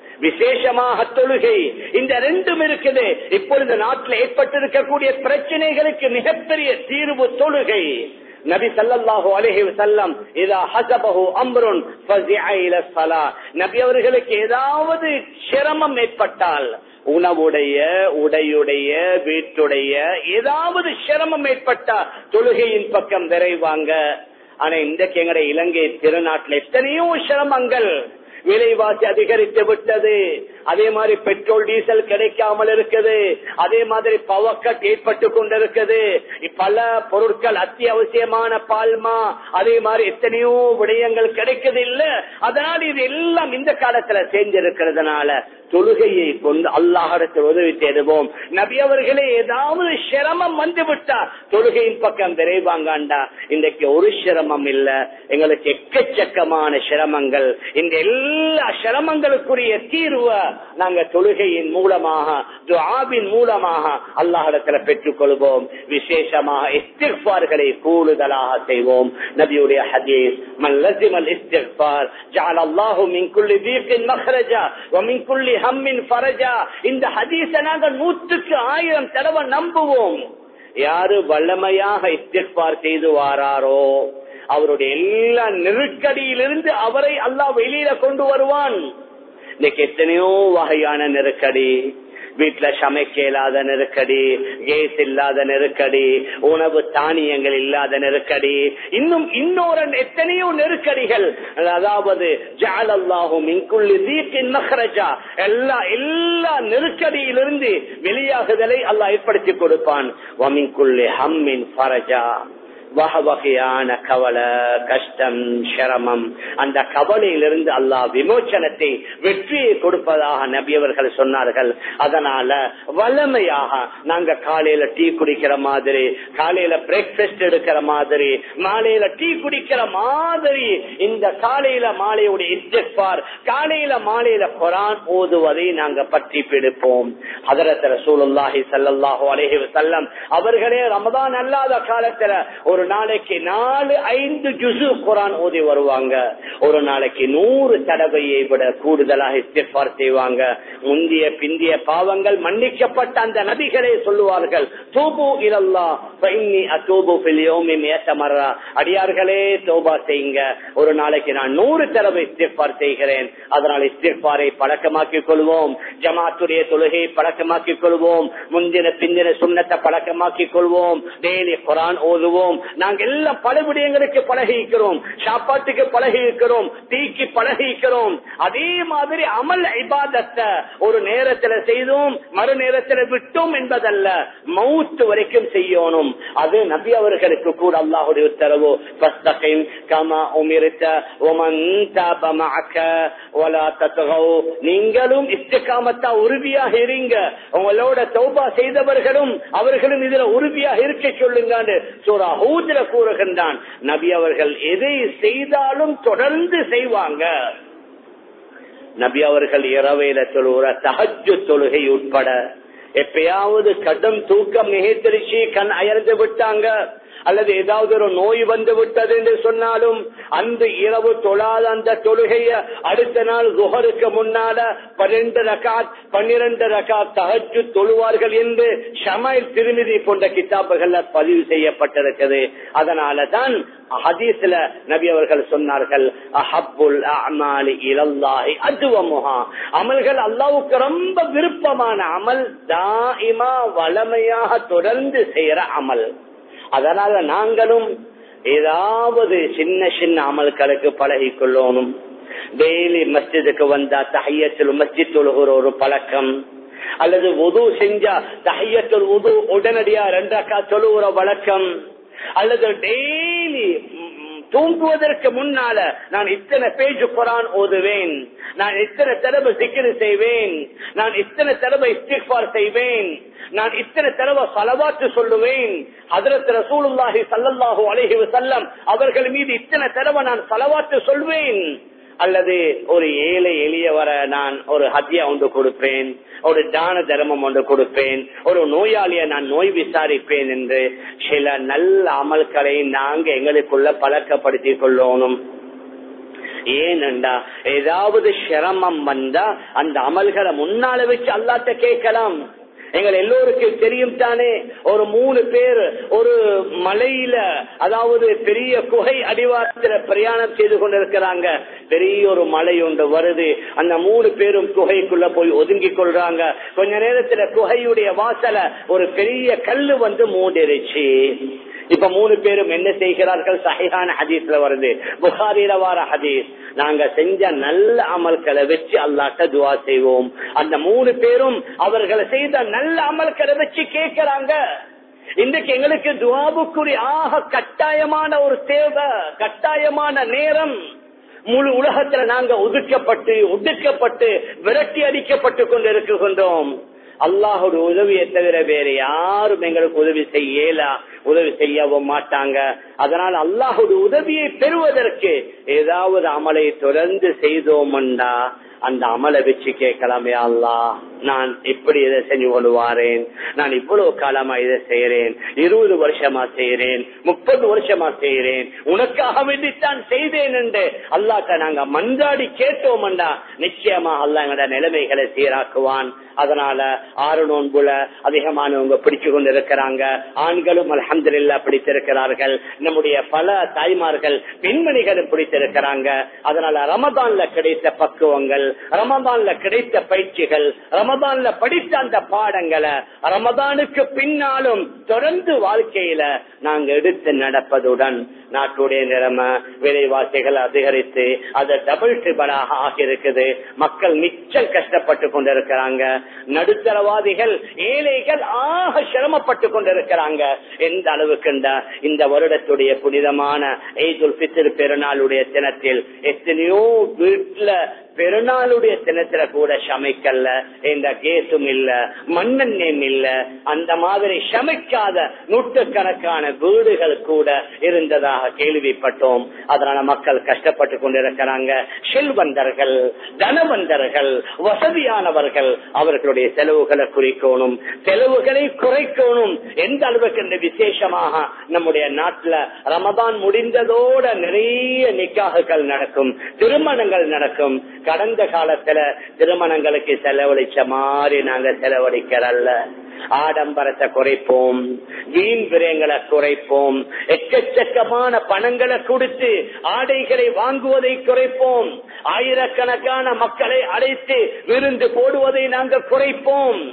விசேஷமாக தொழுகை, இந்த ரெண்டும் இருக்குது. இப்பொழுது நாட்டில் ஏற்பட்டிருக்கக்கூடிய பிரச்சனைகளுக்கு மிகப்பெரிய தீர்வு தொழுகை. நபி ஸல்லல்லாஹு அலைஹி வஸல்லம் இதா ஹஸபஹு அம்ருன் ஃபஸிஅ இலா ஸலா, நபி அவர்களுக்கு ஏதாவது சிரமம் ஏற்பட்டால், உணவுடைய உடையுடைய வீட்டுடைய ஏதாவது சிரமம் ஏற்பட்டா தொழுகையின் பக்கம் விரைவாங்க. ஆனா இன்றைக்கு எங்களுடைய இலங்கை திருநாட்டில் எத்தனையோ சிரமங்கள், விலைவாசி அதிகரித்து விட்டது, அதே மாதிரி பெட்ரோல் டீசல் கிடைக்காமல் இருக்குது, அதே மாதிரி பவர் கட் ஏற்பட்டு கொண்டிருக்குது, பல பொருட்கள் அத்தியாவசியமான பால்மா அதே மாதிரி எத்தனையோ விடயங்கள் கிடைக்குது இல்ல. அதனால் இது எல்லாம் இந்த காலத்துல செஞ்சிருக்கிறதுனால தொழுகையை கொண்டு அல்லாஹ்விடத்தில் உதவி தேடுவோம். நபி அவர்களே ஏதாவது சிரமம் வந்து விட்டா தொழுகையின் பக்கம் விரைவாங்கண்டா. இன்றைக்கு ஒரு சிரமம் இல்ல, எங்களுக்கு எக்கச்சக்கமான சிரமங்கள். இந்த எல்லா சிரமங்களுக்குரிய தீர்வை நாங்க தொழுகையின் மூலமாக துஆவின் மூலமாக அல்லாஹ்விடத்துல பெற்றுக் கொள்வோம். விசேஷமாக இஸ்திக்பார்களை கூடுதலாக செய்வோம். நபியுடைய ஹதீஸ், மன் லஸிமல் இஸ்திக்பார் ஜஅல அல்லாஹு மின் குல்லி தீகின் மக்ரஜா வ மின் குல்லி ஹம்மின் ஃபரஜா. இந்த ஹதீஸை நாங்க நூற்றுக்கு ஆயிரம் தடவை நம்புவோம். யாரு வல்லமையாக இஸ்திக்பார் செய்து வாராரோ அவருடைய எல்லா நெருக்கடியிலிருந்து அவரை அல்லாஹ் வெளியில கொண்டு வருவான். இன்னைக்கு எத்தனையோ வகையான நெருக்கடி, வீட்டுல சமைக்க இல்லாத நெருக்கடி, கேஸ் இல்லாத நெருக்கடி, உணவு தானியங்கள் இல்லாத நெருக்கடி, இன்னும் இன்னொரு எத்தனையோ நெருக்கடிகள். அதாவது ஜஅலல்லாஹு மின் குல்லி தீகின் மக்ரஜா, எல்லா எல்லா நெருக்கடியிலிருந்து வெளியாகுதலை அல்லாஹ் ஏற்படுத்தி கொடுப்பான். வ மின் குல்லி ஹம்மின் ஃபரஜா, வகையான கவலை, கஷ்டம், சிரமம், அந்த கவலையிலிருந்து அல்லாஹ் விமோச்சனத்தை வெற்றியை கொடுப்பதாக நபி அவர்கள் சொன்னார்கள். அதனால வல்லமையாக நாங்க காலையில டீ குடிக்கிற மாதிரி, காலையில பிரேக்பாஸ்ட் எடுக்கிற மாதிரி, மாலையில டீ குடிக்கிற மாதிரி இந்த காலையில மாலையுடைய இஸ்திக்பார், காலையில மாலையில குர்ஆன் ஓதுவதை நாங்க பற்றி பிடிப்போம். ஹஜ்ரத் ரசூலுல்லாஹி ஸல்லல்லாஹு அலைஹி வஸல்லம் அவர்களே ரமதான் அல்லாத காலத்துல ஒரு நாளைக்கு நாலு ஐந்து ஜுஸு குர்ஆன் ஓதி வருவாங்க. ஒரு நாளைக்கு நூறு தடவையை விட கூடுதலாக இஸ்திக்பார் செய்வாங்க. முந்திய பிந்திய பாவங்கள் மன்னிக்கப்பட்ட அந்த நபிகளே சொல்லுவார்கள், தூபு இலல்லாஹ் ஃபஇன்னி அதூபு ஃபில் யௌமி மியத மர்ரா, அடியார்களே தௌபா செய்யுங்க, ஒரு நாளைக்கு நான் நூறு தடவை இஸ்திக்பார் செய்கிறேன். அதனால் இஸ்திக்பாரை பழக்கமாக்கிக் கொள்வோம். ஜமாத்துடைய தொழுகையை பழக்கமாக்கிக் கொள்வோம், முந்தின பிந்தின சுண்ணத்தை பழக்கமாக்கிக் கொள்வோம், டெய்லி குர்ஆன் ஓதுவோம். நாங்க எல்லாம் பல விடயங்களுக்கு பழகி இருக்கிறோம், சாப்பாட்டுக்கு பழகி இருக்கிறோம், டீக்கு பழகி இருக்கிறோம். அதே மாதிரி அமல் இபாதத்தை ஒரு நேரத்தில் செய்தோம் மறு நேரத்தில் விட்டோம் என்பதல்ல, மௌத் வரைக்கும் செய்யணும். அது நபி அவர்களுக்கு கூட அல்லாஹ்வுடைய உத்தரவு. ஃபஸ்தகிம் கமா உமிர்த வமன் தப மஅக வலா தத்கௌ. நீங்களும் இஸ்திகாமத்தா உறுதியாக இருங்க, உங்களோட தௌபா செய்தவர்களும் அவர்களும் இதுல உறுதியாக இருக்க சொல்லுங்க. சூரா ஹூத்ல கூறுகின்றான், நபி அவர்கள் எதை செய்தாலும் தொடர்ந்து செய்வாங்க. நபி அவர்கள் இரவையில தொழுகிற தஹஜ்ஜுத் தொழுகை உட்பட எப்பயாவது கடும் தூக்கம் மிகைத்திருச்சு, கண் அயர்ந்து விட்டாங்க அல்லது ஏதாவது ஒரு நோய் வந்து விட்டது என்று சொன்னாலும் அந்த இரவு தொழாத அந்த தொழுகைய அடுத்த நாள் zuhருக்கு முன்னால பன்னிரண்டு ரகாத் பன்னிரண்டு ரகாத் தஹஜ்ஜுத் தொழுவார்கள் என்று ஷமாயில் திர்மிதி போன்ற கிதாபுகள்ல பதிவு செய்யப்பட்டிருக்கிறது. அதனால தான் ஹதீஸ்ல நபி அவர்கள் சொன்னார்கள், அஹப்புல் அமாலி இலல்லாஹி அத்வமுஹா. அமல்கள் அல்லாஹ்வுக்கு ரொம்ப விருப்பமான அமல் தாயிமா வளமையாக தொடர்ந்து செய்யற அமல். அதனால நாங்களும் ஏதாவது சின்ன சின்ன அமல்களுக்கு பழகி கொள்ளணும். டெய்லி மஸ்ஜிதுக்கு வந்தா தஹிய்யத்துல் மஸ்ஜித் தொழுகிற ஒரு பழக்கம், அல்லது வுது செஞ்சா தஹிய்யத்துல் வுது உடனடியா ரெண்டு ரக்காத் தொழுகிற வழக்கம், அல்லது டெய்லி தூங்குவதற்கு முன்னால நான் இத்தனை பேஜ் குர்ஆன் ஓதுவேன், நான் இத்தனை தடவை zikr செய்வேன், நான் இத்தனை தடவை இஸ்திக்பார் செய்வேன், நான் இத்தனை தடவை ஸலவாத் சொல்லுவேன், ஹஜ்ரத் ரசூலுல்லாஹி ஸல்லல்லாஹு அலைஹி வஸல்லம் அவர்கள் மீது இத்தனை தடவை நான் ஸலவாத் சொல்வேன், அல்லது ஒரு ஏழை எளியவர நான் ஒரு ஹத்யா ஒன்று கொடுப்பேன், ஒரு தான தர்மம் ஒன்று கொடுப்பேன், ஒரு நோயாளியை நான் நோய் விசாரிப்பேன் என்று சில நல்ல அமல்களை நாங்க எங்களுக்குள்ள பழக்கப்படுத்திக் கொள்ளணும். ஏனென்றா ஏதாவது சிரமம் வந்தா அந்த அமல்களை முன்னால வச்சு அல்லாஹ்ட்ட கேட்கலாம். எங்கள் எல்லோருக்கும் தெரியும் தானே, ஒரு மூணு பேர் ஒரு மலையில, அதாவது பெரிய குகை அடிவாரத்தில் பிரயாணம் செய்து கொண்டிருக்கிறாங்க. பெரிய ஒரு மலை ஒன்று வருது, அந்த மூணு பேரும் குகைக்குள்ள போய் ஒதுங்கி கொள்றாங்க. கொஞ்ச நேரத்துல குகையுடைய வாசல ஒரு பெரிய கல்லு வந்து மூடிருச்சு. இப்ப மூணு பேரும் என்ன செய்கிறார்கள்? சஹீஹான ஹதீஸ்ல வருது, புகாரில வார ஹதீஸ். நாங்க செஞ்ச நல்ல அமல்களை வச்சு அல்லாஹ்ட்ட துஆ செய்வோம். அந்த மூணு பேரும் அவர்களை செய்த நல்ல அமல்களை வச்சு கேட்கிறாங்க. இன்றைக்கு எங்களுக்கு துஆவுக்குரிய ஆக கட்டாயமான ஒரு தேவை, கட்டாயமான நேரம். முழு உலகத்துல நாங்க ஒதுக்கப்பட்டு ஒடுக்கப்பட்டு விரட்டி அடிக்கப்பட்டு கொண்டு இருக்கின்றோம். அல்லாஹோட உதவியை தவிர வேற யாரும் எங்களுக்கு உதவி செய்யல, உதவி செய்யவும் மாட்டாங்க. அதனால் அல்லாஹோட உதவியை பெறுவதற்கு ஏதாவது அமலை தொடர்ந்து செய்தோம்டா அந்த அமலை வச்சு கேட்கலாமே, அல்லாஹ் நான் இப்படி இதை செஞ்சு கொள்வாரேன், நான் இவ்வளவு காலமா இதை செய்யறேன், இருபது வருஷமா செய்யறேன், முப்பது வருஷமா செய்யறேன், உனக்காக வேண்டித்தான் செய்தேன் என்று அல்லாஹ்ட்ட நாங்க மன்றாடி கேட்டோம்டா நிச்சயமா அல்லாஹ் எங்களோட நிலைமைகளை சீராக்குவான். அதனால ஆறு நோன்புல அதிகமானவங்க பிடிச்சு கொண்டு இருக்கிறாங்க. ஆண்களும் அல்ஹம்துலில்லாஹ் பிடித்திருக்கிறார்கள். நம்முடைய பல தாய்மார்கள் பெண்மணிகளும் பிடித்திருக்கிறாங்க. அதனால ரமதான்ல கிடைத்த பக்குவங்கள், ரமதான்ல கிடைத்த பயிற்சிகள், ரமதான்ல படித்த அந்த பாடங்களை ரமதானுக்கு பின்னாலும் தொடர்ந்து வாழ்க்கையில நாங்க எடுத்து நடப்பதுடன் நாட்டுடைய நிலைமை விலைவாசிகள் அதிகரித்து அது டபுள் ட்ரிபிளாக ஆகியிருக்குது. மக்கள் மிச்சம் கஷ்டப்பட்டு கொண்டிருக்கிறாங்க. நடுத்தரவாதிகள் ஏழைகள் ஆக சிரமப்பட்டு கொண்டிருக்கிறாங்க. எந்த அளவுக்கு இந்த வருடத்துடைய புனிதமான ஈதுல் ஃபித்ர் பெருநாளுடைய தினத்தில் எத்தனையோ வீட்டுல பெருநாளுடைய தினத்துல கூட சமைக்கல, எந்த கேஸும் இல்ல, மண்ணெண்ணெயும் இல்ல, அந்த மாதிரி சமைக்காத நூற்றுக்கணக்கான வீடுகள் கூட இருந்ததாக கேள்விப்பட்டோம். அதனால மக்கள் கஷ்டப்பட்டு கொண்டிருக்கிறாங்க. செல்வந்தர்கள், தனவந்தர்கள், வசதியானவர்கள் அவர்களுடைய செலவுகளை குறிக்கணும், செலவுகளை குறைக்கணும். எந்த அளவுக்கு இந்த விசேஷமாக நம்முடைய நாட்டுல ரமதான் முடிந்ததோட நிறைய நிக்காஹுகள் நடக்கும், திருமணங்கள் நடக்கும். கடந்த காலத்துல திருமணங்களுக்கு செலவழிச்ச மாதிரி நாங்க செலவழிக்கிறல்ல. ஆடம்பரத்தை குறைப்போம், வீண் விரயங்களை குறைப்போம், எக்கச்சக்கமான பணங்களை கொடுத்து ஆடைகளை வாங்குவதை குறைப்போம், ஆயிரக்கணக்கான மக்களை அழைத்து விருந்து போடுவதை நாங்கள் குறைப்போம்.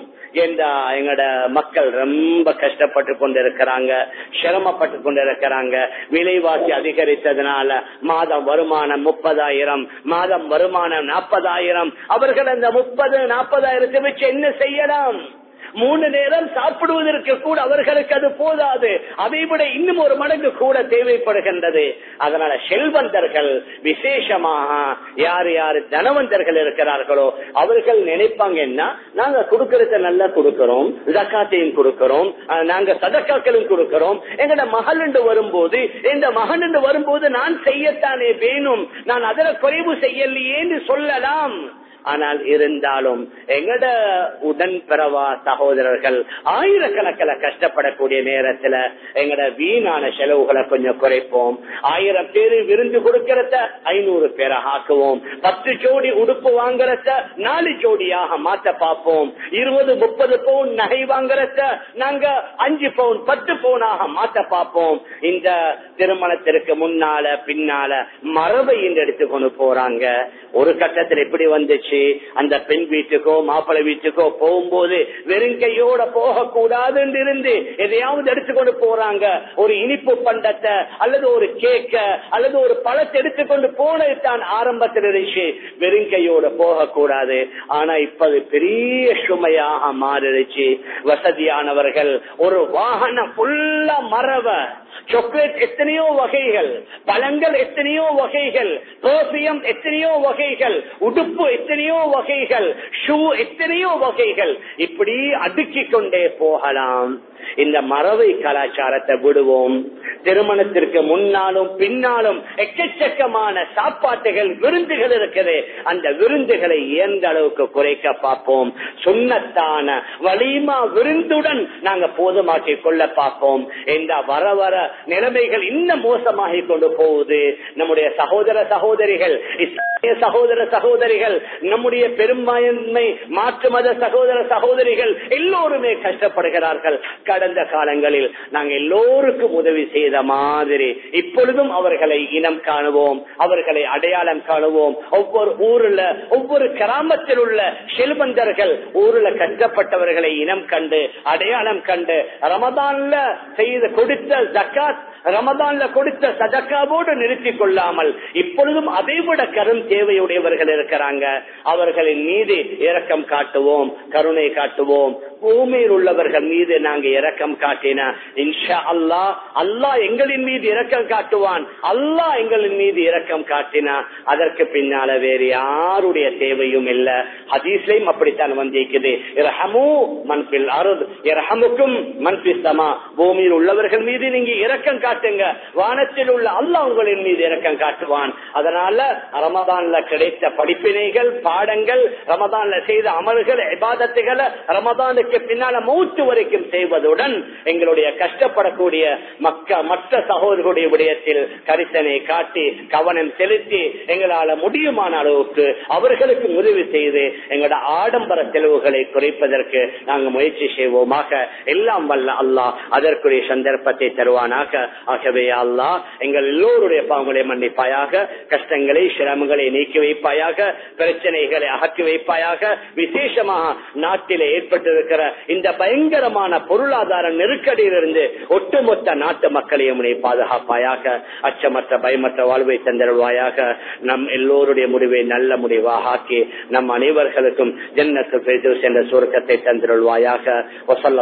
எங்கட மக்கள் ரொம்ப கஷ்டப்பட்டு கொண்டிருக்கிறாங்க, சிரமப்பட்டு கொண்டிருக்கிறாங்க. விலைவாசி அதிகரித்ததுனால மாதம் வருமானம் முப்பதாயிரம், மாதம் வருமானம் நாற்பதாயிரம். அவர்கள் அந்த முப்பது நாற்பதாயிரத்தை வச்சு என்ன செய்யலாம்? மூணு நேரம் சாப்பிடுவதற்கு கூட அவர்களுக்கு அது போதாது, அதை விட இன்னும் ஒரு மடங்கு கூட தேவைப்படுகின்றது. அதனால செல்வந்தர்கள், விசேஷமாக யார் யாரு தனவந்தர்கள் இருக்கிறார்களோ அவர்கள் நினைப்பாங்கன்னா நாங்க கொடுக்கறத நல்லா கொடுக்கிறோம், ஜக்காத்தையும் கொடுக்கிறோம், நாங்க சதக்காக்களும் கொடுக்கிறோம். எங்கட மகள் என்று வரும்போது இந்த மகன் என்று வரும்போது நான் செய்யத்தானே வேணும், நான் அதில் குறைவு செய்யலையேன்னு சொல்லலாம். ஆனால் இருந்தாலும் எங்கட உடன் பிறவா சகோதரர்கள் ஆயிரக்கணக்கில் கஷ்டப்படக்கூடிய நேரத்துல எங்கட வீணான செலவுகளை கொஞ்சம் குறைப்போம். ஆயிரம் பேரு விருந்து கொடுக்கிறத ஐநூறு பேரை ஆக்குவோம். பத்து ஜோடி உடுப்பு வாங்குறத நாலு ஜோடியாக மாற்ற பார்ப்போம். இருபது முப்பது பவுன் நகை வாங்குறத நாங்க அஞ்சு பவுன் பத்து பவுனாக மாற்ற பார்ப்போம். இந்த திருமணத்திற்கு முன்னால பின்னால மரபை இன்று எடுத்துக்கொண்டு போறாங்க. ஒரு கட்டத்தில் எப்படி வந்துச்சு, அந்த பெண் வீட்டுக்கோ மாப்பிள்ளை வீட்டுக்கோ போகும்போது வெறுங்கையோட போக கூடாதுன்னு இருந்து எதையாவது எடுத்துக்கொண்டு போறாங்க. ஒரு இனிப்பு பண்டத்தை அல்லது ஒரு கேக்க அல்லது ஒரு பழத்தை எடுத்துக்கொண்டு போனது தான் ஆரம்பத்தில் இருந்துச்சு, வெறுங்கையோட போக கூடாது. ஆனா இப்ப பெரிய சுமையாக மாறிடுச்சு. வசதியானவர்கள் ஒரு வாகனம் ஃபுல்லா மரவ, சாக்லேட் எத்தனையோ வகைகள், பழங்கள் எத்தனையோ வகைகள், பெர்ஃபியூம் எத்தனையோ வகைகள், உடுப்பு எத்தனையோ வகைகள், ஷூ எத்தனையோ வகைகள், இப்படி அடுக்கிக் கொண்டே போகலாம். இந்த மரபை கலாச்சாரத்தை விடுவோம். திருமணத்திற்கு முன்னாலும் பின்னாலும் எக்கச்சக்கமான சாப்பாட்டுகள் விருந்துகள் இருக்குது. அந்த விருந்துகளை எந்த அளவுக்கு குறைக்க பார்ப்போம். சுன்னத்தான வலிமா விருந்துடன் நாங்க போதுமாக்கி கொள்ள பார்ப்போம். இந்த வர வர நிலைமைகள் இன்னும் மோசமாகி கொண்டு போகுது. நம்முடைய சகோதர சகோதரிகள், இஸ்லாமிய சகோதர சகோதரிகள், நம்முடைய பெரும்பான்மை மாற்று மத சகோதர சகோதரிகள் எல்லோருமே கஷ்டப்படுகிறார்கள். கடந்த காலங்களில் நாங்கள் எல்லோருக்கும் உதவி செய்த மாதிரி இப்பொழுதும் அவர்களை இனம் காணுவோம், அவர்களை அடையாளம் காணுவோம். ஒவ்வொரு ஊர்ல ஒவ்வொரு கிராமத்தில் உள்ள செல்வந்தர்கள் ஊர்ல கஷ்டப்பட்டவர்களை இனம் கண்டு அடையாளம் கண்டு ரமதான்ல செய்து கொடுத்த ஜக்காத், ரமதான்ல கொடுத்த சதக்காவோடு நிறுத்திக் கொள்ளாமல் இப்பொழுதும் அதைவிட கரும் தேவையுடையவர்கள் இருக்கிறாங்க. அவர்களின் மீது இரக்கம் காட்டுவோம், கருணை காட்டுவோம். பூமியில் உள்ளவர்கள் மீது நாங்க இரக்கம் காட்டினா இன்ஷா அல்லாஹ் அல்லாஹ் எங்களின் மீது இரக்கம் காட்டுவான். அல்லாஹ் எங்களின் மீது இரக்கம் காட்டினா அதற்கு பின்னால வேறு யாருடைய தேவையும் இல்ல. ஹதீஸ்லயும் அப்படித்தான் வந்திருக்குது, இரஹமு மன் ஃபில் அர்த் யர்ஹமுக்கும் மன் ஃபிஸ் ஸமா. பூமியில் உள்ளவர்கள் மீது நீங்க இரக்கம் காட்டுங்க, வானத்தில் உள்ள அல்லாஹ் உங்களின் மீது இரக்கம் காட்டுவான். அதனால ரமதான்ல கிடைத்த படிப்பினைகள், பாடங்கள், ரமதான்ல செய்த அமல்கள், இபாதத்துகளை ரமதானுக்கு பின்னால மௌத்து வரைக்கும் செய்வதுடன் எங்களுடைய கஷ்டப்படக்கூடிய மக்க மற்ற சகோதரர்களுடைய விடயத்தில் கரிசனை காட்டி கவனம் செலுத்தி எங்களால முடியுமான அளவுக்கு அவர்களுக்கு உதவி செய்து எங்களோட ஆடம்பர செலவுகளை குறைப்பதற்கு நாங்கள் முயற்சி செய்வோமாக. எல்லாம் வல்ல அல்லாஹ் அதற்குரிய சந்தர்ப்பத்தை தருவானாக. ஆகவே அல்லாஹ் எங்கள் எல்லோருடைய பாவங்களை மன்னிப்பாயாக, கஷ்டங்களை சிரமங்களை நீக்கி வைப்பாயாக, பிரச்சனைகளை அகற்றி வைப்பாயாக. விசேஷமாக நாட்டிலே ஏற்பட்டிருக்கிற இந்த பயங்கரமான பொருளாதார நெருக்கடியிலிருந்து ஒட்டுமொத்த நாட்டு மக்களையும் நீ பாதுகாப்பாயாக. அச்சமற்ற பயமற்ற வாழ்வை தந்தருவாயாக. நம் எல்லோருடைய முடிவை நல்ல முடிவாக ஆக்கி நம் அனைவர்களுக்கும் ஜன்னத்துல் ஃபிர்தௌஸ் என்ற சுவர்க்கத்தை தந்தருள்வாயாக.